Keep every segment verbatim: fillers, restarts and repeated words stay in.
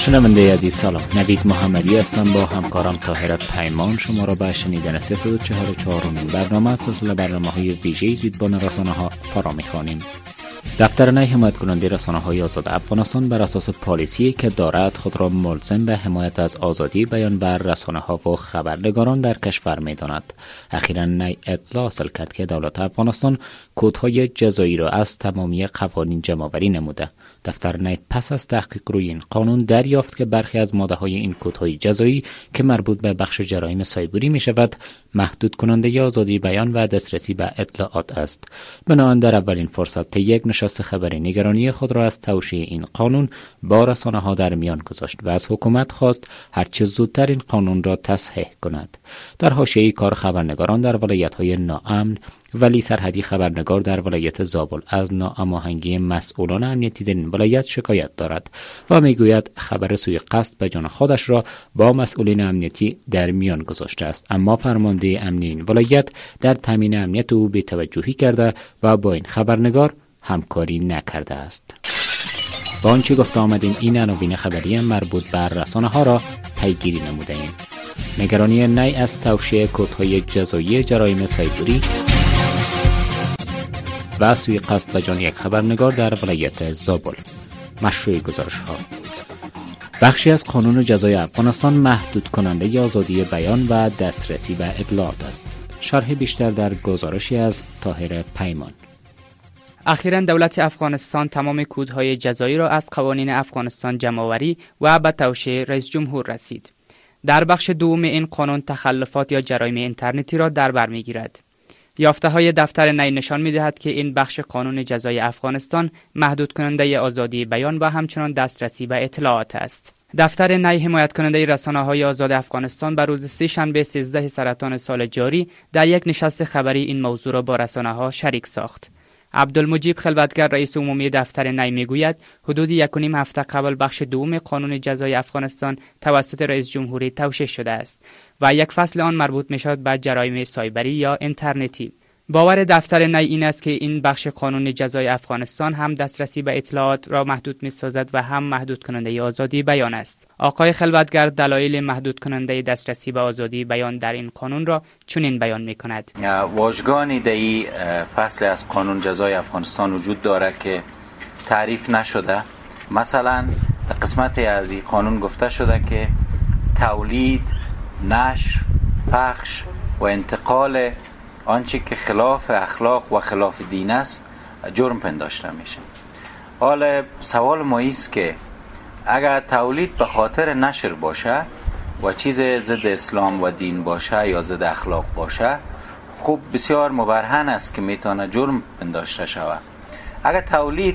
شنونده عزیز سلام، نوید محمدی هستم با همکارم طاهر پیمان شما را به شنیدن سیصد و چهل و چهارمین برنامه از سلسله برنامه‌های ویژه دیدبان رسانه‌ها فرا می‌خوانیم. دفتر نی حمایت کننده رسانه‌های آزاد افغانستان بر اساس پالیسی که دارد خود را ملزم به حمایت از آزادی بیان بر رسانه‌ها و خبرنگاران در کشور می‌داند. اخیراً نی اطلاع حاصل کرد که دولت افغانستان کودهای جزایی را از تمامی قوانین جمع‌آوری نموده. دفتر نی پس از تحقیق روی این قانون دریافت که برخی از ماده‌های این کودهای جزایی که مربوط به بخش جرایم سایبری می‌شود محدود کننده آزادی بیان و دسترسی به اطلاعات است. بنابراین در اولین فرصت یک نشست خبری نگرانی خود را از توشیح این قانون با رسانه‌ها در میان گذاشت و از حکومت خواست هرچه زودتر این قانون را تصحیح کند. در حاشیه کار خبرنگاران در ولایت‌های ناامن، ولی سرحدی خبرنگار در ولایت زابل از ناهماهنگی مسئولان امنیتی در این ولایت شکایت دارد و میگوید خبر سوء قصد به جان خودش را با مسئولین امنیتی در میان گذاشته است، اما فرمانده امنی این ولایت در تامین امنیت او بی‌توجهی کرده و با این خبرنگار همکاری نکرده است. با آنچه گفته آمدیم این عناوین خبری مربوط بر رسانه‌ها را پیگیری نموده ایم. نگرانی نی از توشیح کودهای جزایی جرایم سایبری و سوی قصد به جان یک خبرنگار در ولایت زابل. مشروع گزارش ها: بخشی از قانون جزای افغانستان محدود کننده آزادی بیان و دسترسی به اطلاعات است. شرح بیشتر در گزارشی از طاهر پیمان. اخیراً دولت افغانستان تمام کودهای جزایی را از قوانین افغانستان جمع‌آوری و به توشیح رئیس جمهور رسید. در بخش دوم این قانون تخلفات یا جرایم اینترنتی را در بر می‌گیرد. یافته های دفتر نی نشان می‌دهد که این بخش قانون جزای افغانستان محدود کننده آزادی بیان و همچنان دسترسی به اطلاعات است. دفتر نی حمایت کننده رسانه‌های آزاد افغانستان بر روز سه شنبه سیزده سرطان سال جاری در یک نشست خبری این موضوع را با رسانه‌ها شریک ساخت. عبدالمجید خلوتگر رئیس عمومی دفتر نی میگوید حدود یک و نیم هفته قبل بخش دوم قانون جزای افغانستان توسط رئیس جمهوری توشیح شده است و یک فصل آن مربوط میشد به جرایم سایبری یا اینترنتی. باور دفتر نی این است که این بخش قانون جزای افغانستان هم دسترسی به اطلاعات را محدود می‌سازد و هم محدود کننده آزادی بیان است. آقای خلوتگر دلایل محدود کننده دسترسی به آزادی بیان در این قانون را چنین بیان می‌کند: واژگانی در این فصل از قانون جزای افغانستان وجود دارد که تعریف نشده. مثلا قسمت از این قانون گفته شده که تولید، نشر، پخش و انتقال آنچه که خلاف اخلاق و خلاف دین است جرم پنداشته میشه. حالا سوال ما است که اگر تولید به خاطر نشر باشه و چیز ضد اسلام و دین باشه یا ضد اخلاق باشه، خب بسیار مبرهن است که میتونه جرم پنداشته شود. اگر تولید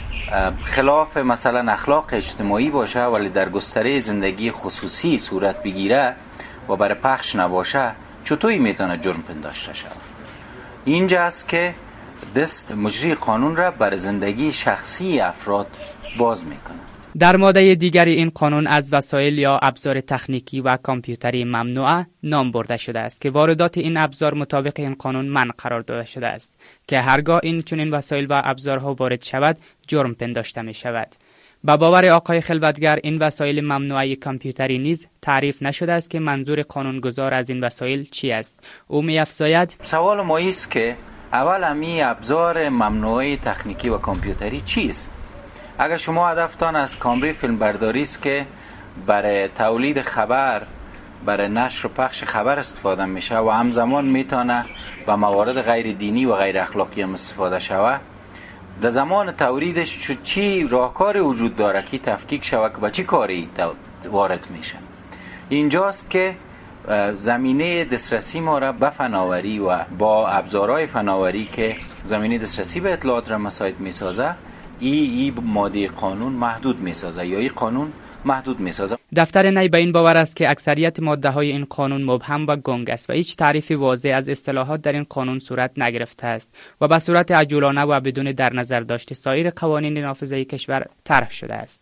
خلاف مثلا اخلاق اجتماعی باشه ولی در گستره زندگی خصوصی صورت بگیره و برای پخش نباشه، چطوری میتونه جرم پنداشته شود؟ اینجا است که دست مجری قانون را بر زندگی شخصی افراد باز میکنه. در ماده دیگری این قانون از وسایل یا ابزار تکنیکی و کامپیوتری ممنوعه نام برده شده است که واردات این ابزار مطابق این قانون منع قرار داده شده است که هرگاه این چنین وسایل و ابزارها وارد شود جرم پنداشته می شود. با باور آقای خلوتگر این وسایل ممنوعه کامپیوتری نیز تعریف نشده است که منظور قانونگذار از این وسایل چی است. او می افزاید: سوال ما است که اول امی ابزار ممنوعه تکنیکی و کامپیوتری چیست؟ اگر شما هدفتان از کامری فیلم برداری است که برای تولید خبر، برای نشر و پخش خبر استفاده میشه و همزمان میتونه به موارد غیر دینی و غیر اخلاقی هم استفاده شود، در زمان تولیدش چی راهکاری وجود داره که تفکیک شود که با چی کاری وارد میشه؟ اینجاست که زمینه دسترسی ما را به فناوری و با ابزارهای فناوری که زمینه دسترسی به اطلاعات را مساعد میسازه ای ای ماده قانون محدود میسازه یا ای قانون محدود میسازه. دفتر نی به این باور است که اکثریت ماده های این قانون مبهم و گنگ است و هیچ تعریف واضح از اصطلاحات در این قانون صورت نگرفته است و به صورت عجولانه و بدون در نظر داشت سایر قوانین نافذه کشور طرح شده است.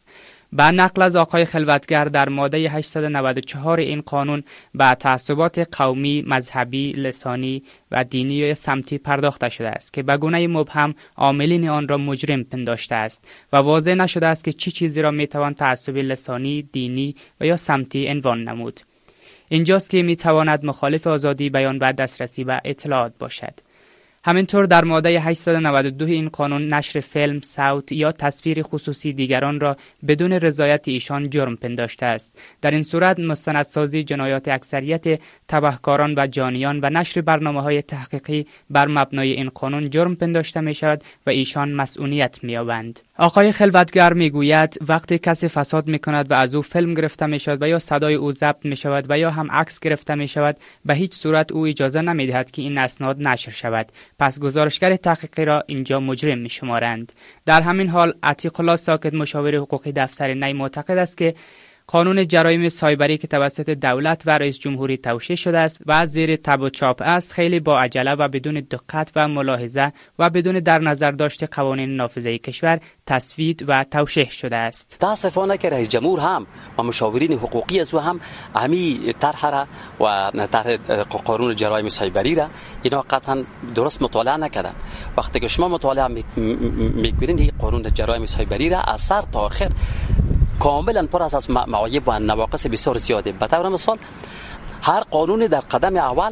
با نقل از آقای خلوتگر در ماده هشتصد و نود و چهار این قانون به تعصبات قومی، مذهبی، لسانی و دینی یا سمتی پرداخته شده است که به گونه مبهم عاملین آن را مجرم پنداشته است و واضح نشده است که چی چیزی را میتوان تعصب لسانی، دینی و یا سمتی عنوان نمود. اینجاست که میتواند مخالف آزادی بیان و دسترسی به اطلاعات باشد. همینطور در ماده هشتصد و نود و دو این قانون نشر فیلم، صوت یا تصویر خصوصی دیگران را بدون رضایت ایشان جرم پنداشته است. در این صورت مستندسازی جنایات اکثریت تبهکاران و جانیان و نشر برنامه‌های تحقیقی بر مبنای این قانون جرم پنداشته می شود و ایشان مسئولیت می یابند. آقای خلوتگر می گوید وقتی کسی فساد می کند و از او فیلم گرفته می شود و یا صدای او ضبط می شود و یا هم عکس گرفته می شود، به هیچ صورت او اجازه نمی دهد که این اسناد نشر شود. پس گزارشگر تحقیقی را اینجا مجرم می شمارند. در همین حال عتیق الله ساکت مشاور حقوقی دفتر نی معتقد است که قانون جرایم سایبری که توسط دولت و رئیس جمهوری توشیح شده است و زیر تب و چاپ است، خیلی با عجله و بدون دقت و ملاحظه و بدون در نظر داشت قوانین نافذه کشور تصویب و توشیح شده است. تاسفانه که رئیس جمهور هم و مشاورین حقوقی از او هم همی طرح را و طرح قانون جرایم سایبری را اینا قطعا درست مطالعه نکردن. وقتی که شما مطالعه میکنید این قانون جرایم سایبری را از سر تا آخر کاملا پر از معایب و نواقص بسیار زیاده. به طور مثال هر قانون در قدم اول،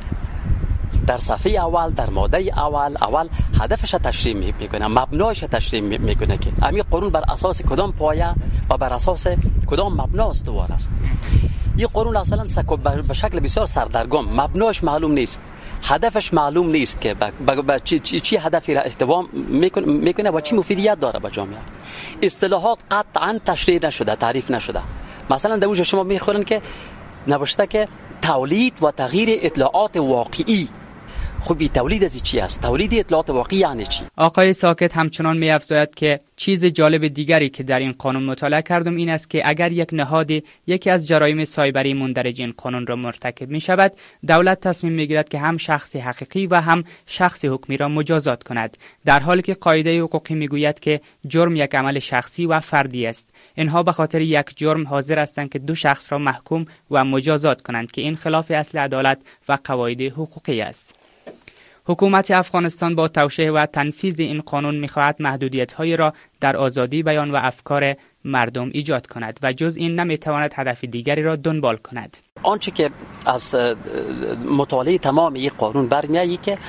در صفحه اول، در ماده اول اول هدفش تشریح میکنه، مبنایش تشریح میکنه که همین قانون بر اساس کدام پایه و بر اساس کدام مبنا استوار است. این قانون اصلا به شکل بسیار سردرگم، مبناش معلوم نیست، هدفش معلوم نیست که با, با چی, چی, چی هدفی را اهتمام میکنه, میکنه و چی مفیدیت داره به جامعه. اصطلاحات قطعا تشریح نشده، تعریف نشده. مثلا در اونجا شما میخورن که نوشته که تولید و تغییر اطلاعات واقعی. خب تولید از چی است؟ تولید اطلاعات واقعی یعنی چی؟ آقای ساکت همچنان می‌افزاید که چیز جالب دیگری که در این قانون مطالعه کردم این است که اگر یک نهادی یکی از جرایم سایبری مندرج این قانون را مرتکب می شود، دولت تصمیم میگیرد که هم شخص حقیقی و هم شخص حکمی را مجازات کند، در حالی که قاعده حقوقی میگوید که جرم یک عمل شخصی و فردی است. اینها به خاطر یک جرم حاضر هستند که دو شخص را محکوم و مجازات کنند که این خلاف اصل عدالت و قواعد حقوقی است. حکومت افغانستان با توشیح و تنفیذ این قانون می‌خواهد محدودیت‌هایی را در آزادی بیان و افکار مردم ایجاد کند و جز این نمی‌تواند هدف دیگری را دنبال کند. آنچه که از مطالعه تمام این قانون برمی‌آید که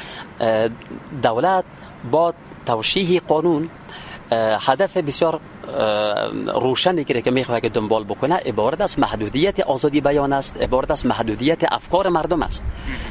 دولت با توشیح قانون هدف بسیار روشنی که می‌خواهد که دنبال بکنه عبارت از محدودیت آزادی بیان است، عبارت از محدودیت افکار مردم است.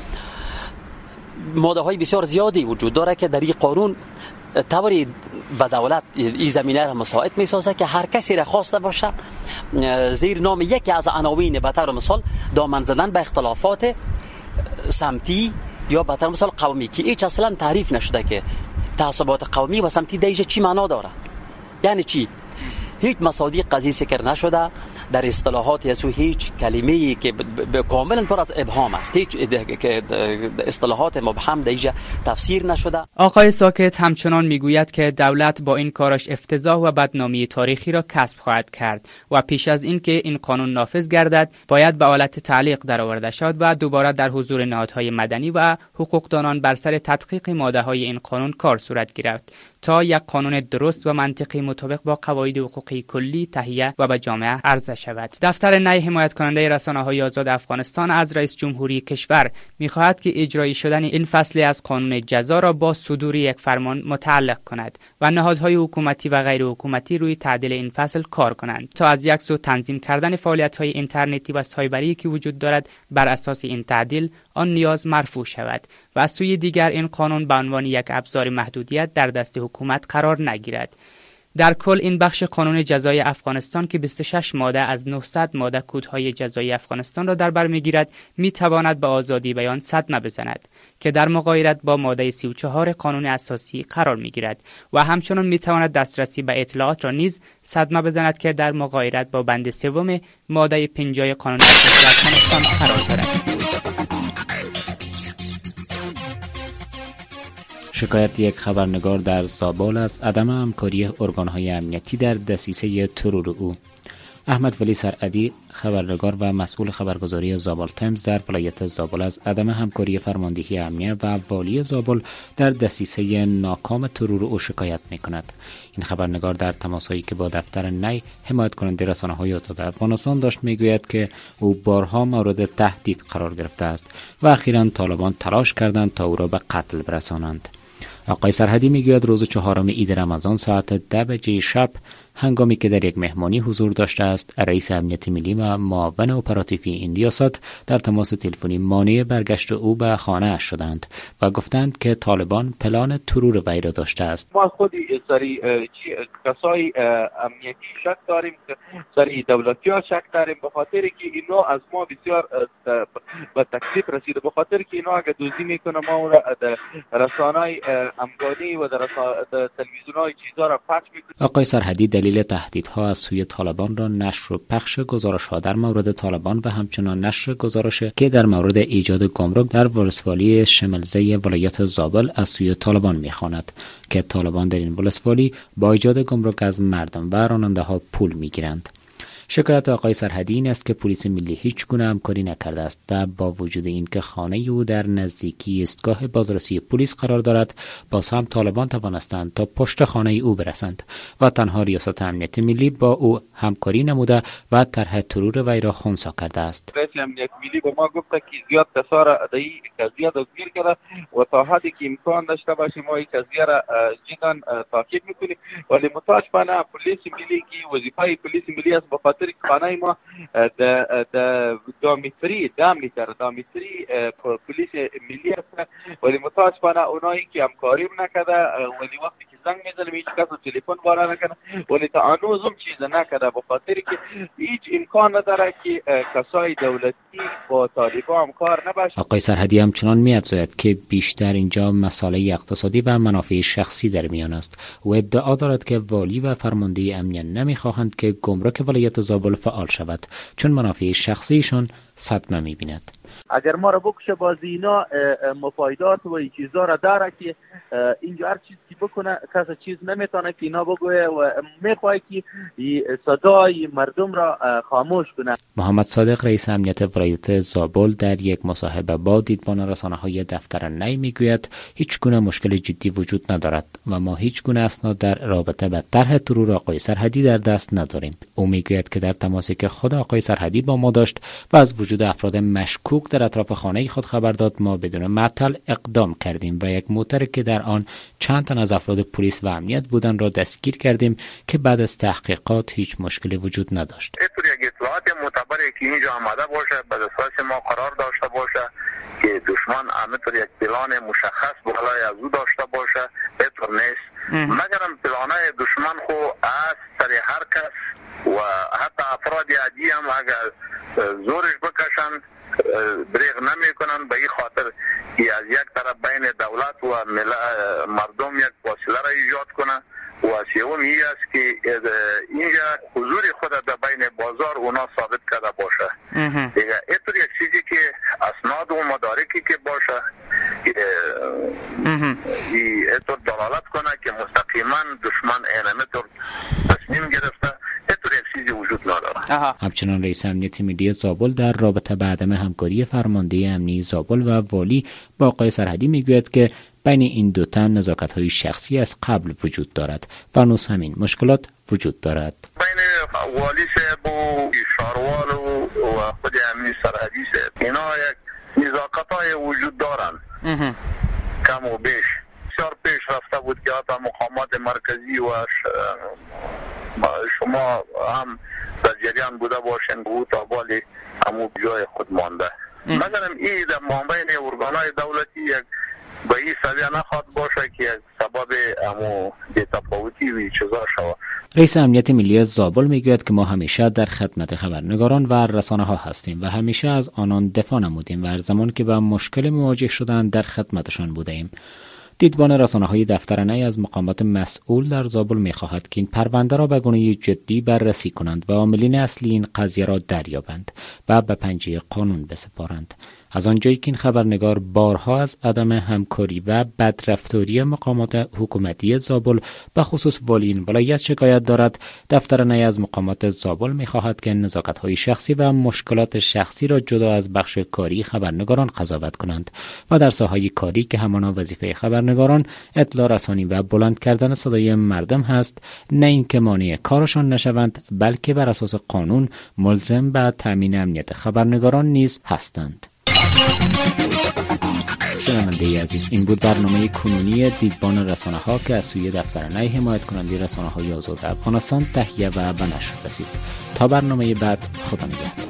ماده های بسیار زیادی وجود داره که در این قانون طوری به دولت این زمینه را مساعد می سازه که هر کسی را خواسته باشه زیر نام یکی از عناوین به طور مثال دامن زدن به اختلافات سمتی یا به طور مثال قومی که هیچ اصلا تعریف نشده که تعصبات قومی و سمتی دیگه چی معنا داره، یعنی چی. هیچ مصادیق قضیه ذکر نشده در اصطلاحات یسو، هیچ کلمه‌ای که کاملا پر از ابهام است، هیچ اصطلاحات مبهم دیگه تفسیر نشده. آقای ساکت همچنان میگوید که دولت با این کارش افتضاح و بدنامی تاریخی را کسب خواهد کرد و پیش از این که این قانون نافذ گردد باید به آلت تعلیق درآورده شود و دوباره در حضور نهادهای مدنی و حقوقدانان بر سر تدقیق ماده‌های این قانون کار صورت گیرد تا یک قانون درست و منطقی مطابق با قواعد حقوقی کلی تهیه و به جامعه عرضه شود. دفتر نی حمایت کننده رسانه‌های آزاد افغانستان از رئیس جمهوری کشور می‌خواهد که اجرایی شدن این فصل از قانون جزا را با صدور یک فرمان متعلق کند و نهادهای حکومتی و غیر حکومتی روی تعدیل این فصل کار کنند تا از یک سو تنظیم کردن فعالیت‌های اینترنتی و سایبری که وجود دارد بر اساس این تعدیل آن نیاز مرفوع شود و از سوی دیگر این قانون به عنوان یک ابزار محدودیت در دست حکومت قرار نگیرد. در کل این بخش قانون جزای افغانستان که بیست و شش ماده از نهصد ماده کودهای جزایی افغانستان را در بر میگیرد میتواند به آزادی بیان صدمه بزند که در مغایرت با ماده سی و چهار قانون اساسی قرار میگیرد و همچنان میتواند دسترسی به اطلاعات را نیز صدمه بزند که در مغایرت با بند سوم ماده پنجاه قانون اساسی افغانستان قرار دارد. شکایت یک خبرنگار در زابل از عدم همکاری ارگان‌های امنیتی در دسیسه ترور او. احمد ولی سرعدی، خبرنگار و مسئول خبرگزاری زابل تایمز در ولایت زابل، از عدم همکاری فرماندهی امنیه و والی زابل در دسیسه ناکام ترور او شکایت می‌کند. این خبرنگار در تماسهایی که با دفتر نی حمایت کننده رسانه‌های آزاد افغانستان داشت میگوید که او بارها مورد تهدید قرار گرفته است و اخیراً طالبان تلاش کردند تا او را به قتل برسانند. آقای سرحدی میگوید روز چهارم عید رمضان ساعت ده بجه شب هنگامی که در یک مهمانی حضور داشته است، رئیس امنیت ملی و معاون اپراتیوی این ریاست در تماس تلفنی مانع برگشت او به خانه اش شدند و گفتند که طالبان پلان ترور وی را داشته است. ما خودی سری کسای امنیتی شک داریم، سری دولتی ها شک داریم، به خاطر که اینا از ما بسیار به تکلیف رسیده، به خاطر که اینا اگه دوزی میکنه ما اون در رسانه‌های امگانی و در تلویزیون‌های چیزا را پخش میکنه. آقای سرحدی دلیل تهدیدها از سوی طالبان را نشر و پخش گزارش‌ها در مورد طالبان و همچنان نشر گزارش که در مورد ایجاد گمرک در ولسوالی شملزه ولایت زابل از سوی طالبان می‌خواند که طالبان در این ولسوالی با ایجاد گمرک از مردم و راننده‌ها پول می‌گیرند. شکایت آقای سرحدی این است که پلیس ملی هیچ گونه همکاری نکرده است و با وجود اینکه خانه او در نزدیکی ایستگاه بازرسی پلیس قرار دارد، باز هم طالبان توانستند تا پشت خانه او برسند و تنها ریاست امنیت ملی با او همکاری نموده و طرح ترور وی را خنثی کرده است. رئیس امنیت ملی به ما گفته که زیاد کسا را در این قضیه دستگیر کرده و تا حدی که امکان داشته باشیم ما این قضیه را جدا تعقیب میکنیم، ولی متاسفانه پلیس ملی که وظیفه پلیس ملی است بخاطر خانه ما د د دامیتری دامیتر دامیتری پلیس ملی است، ولی متاسفانه اونایی که همکاری نکرده، ولی وقتی که زنگ میزنیم هیچ کس تلفن بارا نکنه، ولی تا هنوز هم چیز نکرده، به خاطر که هیچ امکان نداره که کسای دولتی با طالبان همکار نباشه. آقای سرحدی همچنان می‌افزاید که بیشتر اینجا مسائل اقتصادی و منافع شخصی در میان است و ادعا دارد که والی و فرمانده امنیت نمی‌خواهند که گمرک ولایت زابل فعال شود، چون منافع شخصیشان صدمه می‌بیند. اگر ما را بکشه بازی اینا مفایدات و این چیزا را داره که اینجا هر چیزی که بکنه کس چیز نمیتونه که اینا بگوه و میخواه که صدای مردم را خاموش کنه. محمد صادق رئیس امنیت ولایت زابل در یک مصاحبه با دیدبان رسانه‌های دفتر نی میگوید هیچ گونه مشکل جدی وجود ندارد و ما هیچ گونه اسناد در رابطه با طرح ترور آقای سرحدی در دست نداریم. او میگوید که در تماسی که خود آقای سرحدی با ما داشت و از وجود افراد مشکوک در اطراف خانه خود خبر داد، ما بدون معطل اقدام کردیم و یک موتر که در آن چند تن از افراد پلیس و امنیت بودند را دستگیر کردیم که بعد از تحقیقات هیچ مشکلی وجود نداشت. اینطور یک اطلاعات معتبری که اینجا آمده باشه به اساس ما قرار داشته باشه که دشمن همینطور یک پلان مشخص بالای از او داشته باشه، اینطور نیست. مگرم پلانای دشمن خو از سر هر کس و حتی افراد عادی هم اگر زورش بکشن دریغ نمی کنن، به این خاطر که از یک طرف بین دولت و مردم یک فاصله را ایجاد کنه و سوم این است که اینجا حضور خود در بین بازار اونا ثابت کرده باشه. دیگه اینطور یک چیزی که اسناد و مدارکی که باشه اینطور دلالت کنه که مستقیما دشمن اینطور تصمیم گرفته، اینطور یک چیزی وجود نداره. همچنان رئیس امنیت ملی زابل در رابطه با عدم همکاری فرمانده امنی زابل و والی با آقای سرحدی میگوید که بین این دو تن نزاکت‌های شخصی از قبل وجود دارد و هنوز همین مشکلات وجود دارد. بین والی صاحب و شاروال و خود امنی سرحدی صاحب اینا یک نزاکت‌های وجود دارند کم و بیش. بسیار پیش رفته بود که حتی مقامات مرکزی و شما هم در جریان بوده باشند و تا بالی همو جای خود مانده. مثلا این در مابین ارگان‌های دولتی یک به این سویه نخواد باشه که سبب همو بی‌تفاوتی و چیزا شود. رئیس امنیت ملی زابل میگوید که ما همیشه در خدمت خبرنگاران و رسانه ها هستیم و همیشه از آنان دفاع نمودیم و هر زمان که با مشکل مواجه شدند در خدمتشان بودیم. دیدبان رسانه‌های دفتر نی از مقامات مسئول در زابل می‌خواهد که این پرونده را به گونه جدی بررسی کنند و عاملین اصلی این قضیه را دریابند و به پنجه قانون بسپارند. از آنجایی که این خبرنگار بارها از عدم همکاری و بدرفتاری مقامات حکومتی زابل به خصوص والی این ولایت شکایت دارد، دفتر نی از مقامات زابل می‌خواهد که نزاکت‌های شخصی و مشکلات شخصی را جدا از بخش کاری خبرنگاران قضاوت کنند و در ساحه کاری که همانا وظیفه خبرنگاران اطلاع رسانی و بلند کردن صدای مردم هست، نه اینکه مانع کارشان نشوند، بلکه بر اساس قانون ملزم به تامین امنیت خبرنگاران نیز هستند. شنونده عزیز، این بود برنامه کنونی دیدبان رسانه ها که از سوی دفتر نی حمایت کننده رسانه های آزاد افغانستان تهیه و به نشر رسید. تا برنامه بعد، خدا نگهدار.